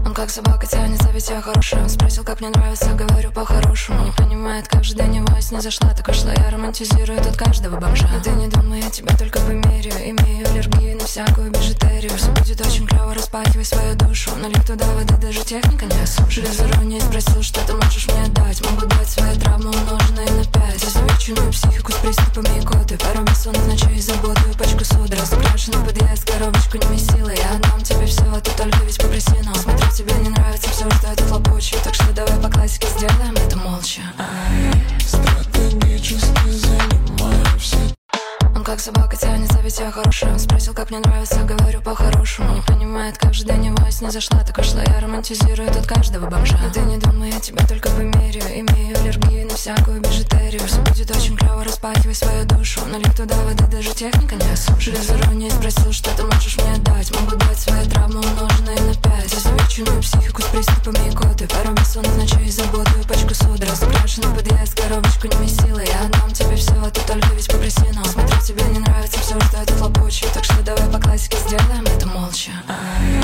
Он как собака тянется, ведь я хорошая. Он спросил, как мне нравится, говорю по-хорошему. Не понимает, как же до него не зашла. Так ушла, я романтизирую тут каждого бомжа. Но ты не думай, я тебя только померяю. Имею аллергию на всякую бижутерию. Все будет очень клево, распахивай свою душу. Налить туда воды, даже техника не осушит. Без иронии спросил, что ты можешь мне дать. Могу дать свои травмы, умноженные на 5. Изувеченную психику с приступами икоты. Пару бессонных ночей и заботу и пачку суд. Раскрашенный подъезд, коробочку не месила. Я отдам тебе все, а ты только ведь попроси. Но смотрю, тебе не нравится все, что это хлопочет. Так что давай по классике сделаем это молча. Стратегически занимаю все. Он как собака тянется, ведь я хорошая. Он спросил, как мне нравится, говорю по-хорошему. Не понимает, как же до него не зашла. Так ушла, я романтизирую тут каждого бомжа. Но ты не думай, я тебя только померяю. Имею аллергию на всякую бижутерию. Все будет очень клево, распахивай свою душу. Налить туда воды, даже техника не осушит. Без иронии спросил, что ты можешь мне дать. Могу дать свои травмы, умноженные на 5. Изувеченную психику с приступами икоты. Пару бессонных ночей и заботу и пачку суд. Раскрашенный подъезд, коробочку не месила. Я отдам тебе все, а ты только ведь попроси. Но смотрю, тебе не нравится все, что это хлопочет. Так что давай по классике сделаем это молча.